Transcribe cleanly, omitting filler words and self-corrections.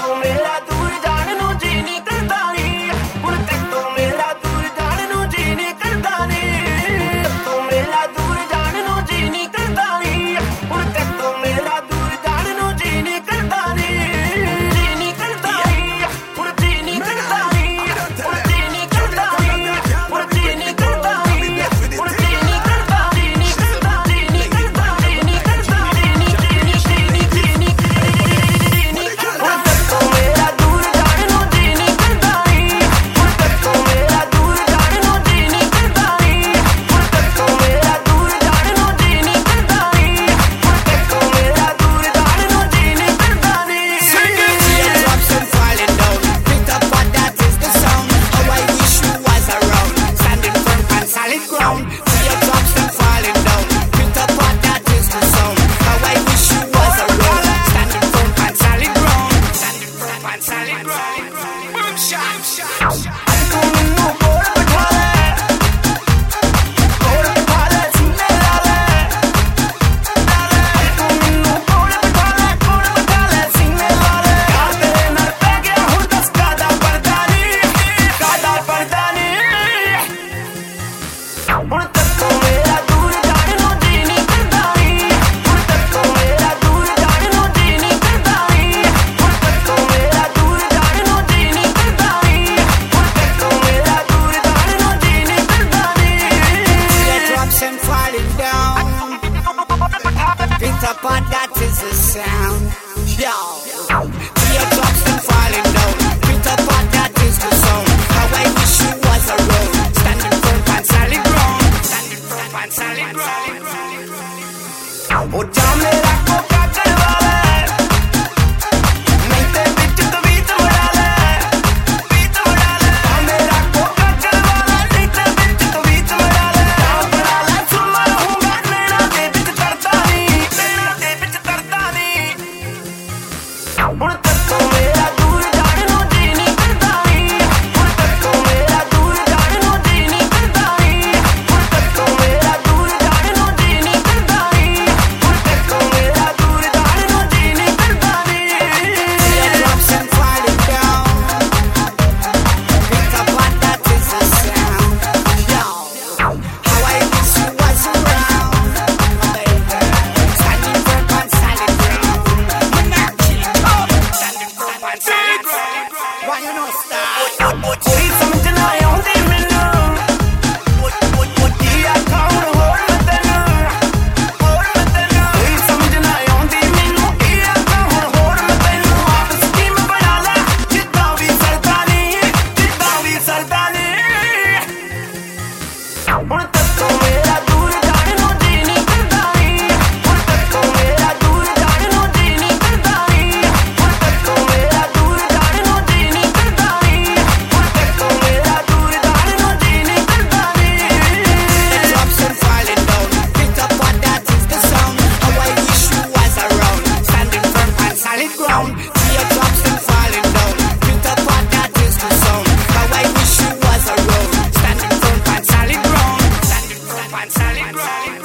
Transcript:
But that is the sound, yo. Teardrops and falling down. Peter Pan, that is the sound. How I wish you was around. Standing firm on solid ground. Standing firm on solid ground. Oh, जा मेरा Coca करवा ले. नहीं ते बिच तो बीच उड़ा ले. बीच उड़ा ले. जा मेरा कोका करवा ले. नहीं ते बिच तो बीच उड़ा ले. जा बड़ा ले सुमा रहूंगा. नैना दे बिच करता नहीं. नैना दे बिच करता नहीं. हुण तक तो मेरा दूर जाने नूं जी नहीं करदा नहीं. हुण तक तो मेरा दूर जाने नूं जी नहीं करदा नहीं. हुण तक तो मेरा दूर जाने नूं जी नहीं करदा नहीं. हुण तक तो मेरा दूर जाने नूं जी नहीं करदा नहीं. Teardrops and falling down. Peter Pan, that is the sound. Yo, how I wish you was around, baby. Standing firm on solid ground. Monarchy, standing firm on solid ground. Why you no stop? कोई समझ ना आउंदी मैनूं. की आखां हुण होर मैं तैनूं. कोई समझ ना आउंदी मैनूं. की आखां हुण होर मैं तैनूं. आप स्कीम बना ले जिद्दां वी सरदा नहीं. जिद्दां वी सरदा नहीं. हुण तक तो मेरा दूर जाने नूं जी नहीं करदा नहीं. हुण तक तो मेरा दूर जाने नूं जी नहीं करदा नहीं. हुण तक तो मेरा दूर जाने नूं जी नहीं करदा नहीं. हुण तक तो मेरा दूर जाने नूं जी नहीं करदा नहीं. Teardrops and falling down. Peter Pan, that is the sound. How I wish you was around. Standing firm on solid ground. Teardrops and falling down. Peter Pan, that is the sound. How I wish you was around. Standing firm on solid ground. Standing firm on solid ground.